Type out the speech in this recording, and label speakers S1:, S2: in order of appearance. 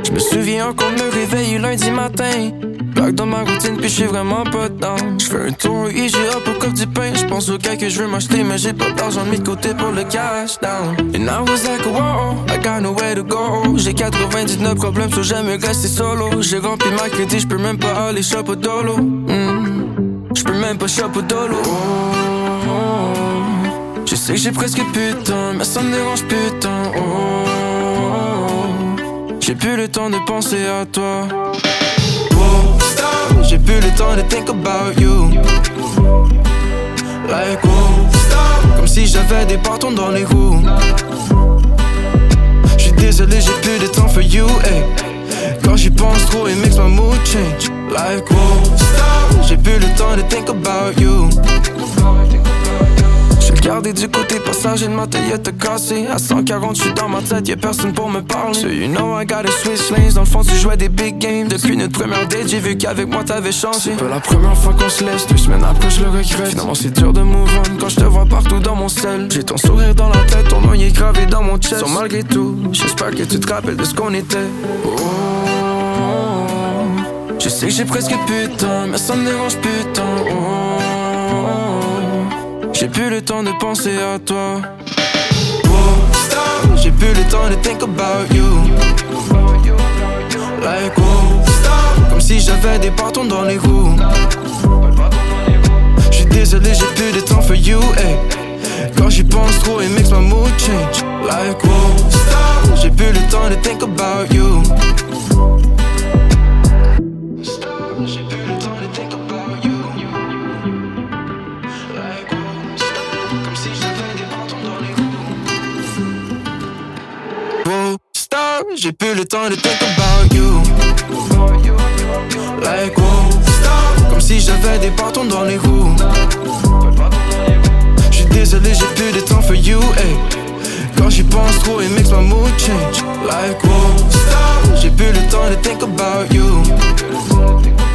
S1: Je me souviens encore de me réveiller lundi matin. Blague dans ma routine puis j'suis vraiment pas down. J'fais un tour IGA pour coupe du pain. J'pense au gars que j'veux m'acheter mais j'ai pas d'argent mis de côté pour le cash down. And I was like wow, I got nowhere to go. J'ai 99 problèmes so j'aime rester solo. J'ai rempli ma crédit, j'peux même pas aller shop au dolo. J'peux même pas shop au dolo. Je sais que j'ai presque plus de temps, mais ça me dérange plus tant. J'ai plus le temps de penser à toi. J'ai plus le temps de think about you. Like comme si j'avais des bâtons dans les roues. J'suis désolé, j'ai plus de temps for you, hey. Quand j'y pense trop, it makes my mood change. Like j'ai plus le temps de think about you. Regardez du côté passager de ma Toyota cassée. À 140, j'suis dans ma tête, y'a personne pour me parler. So you know I gotta switch lanes. Dans le fond, tu jouais des big games. Depuis notre première date, j'ai vu qu'avec moi t'avais changé. C'est pas la première fois qu'on se laisse, 2 semaines après je le regrette. Finalement c'est dur de move on quand je te vois partout dans mon sel. J'ai ton sourire dans la tête, ton nom est gravé dans mon chest. So malgré tout, j'espère que tu te rappelles de ce qu'on était. Je sais que j'ai presque plus de temps, mais ça me dérange plus tant. J'ai plus le temps de penser à toi. J'ai plus le temps de think about you. Like comme si j'avais des bâtons dans les roues. J'suis désolé, j'ai plus de temps for you, hey. Quand j'y pense trop, it makes my mood change. Like j'ai plus le temps de think about you. J'ai plus le temps de think about you. Like comme si j'avais des bâtons dans les roues. Stop, j'ai plus le temps de think about you. Like comme si j'avais des bâtons dans les roues. J'suis désolé, j'ai plus de temps for you, hey. Quand j'y pense trop, it makes my mood change. Like j'ai plus le temps de think about you.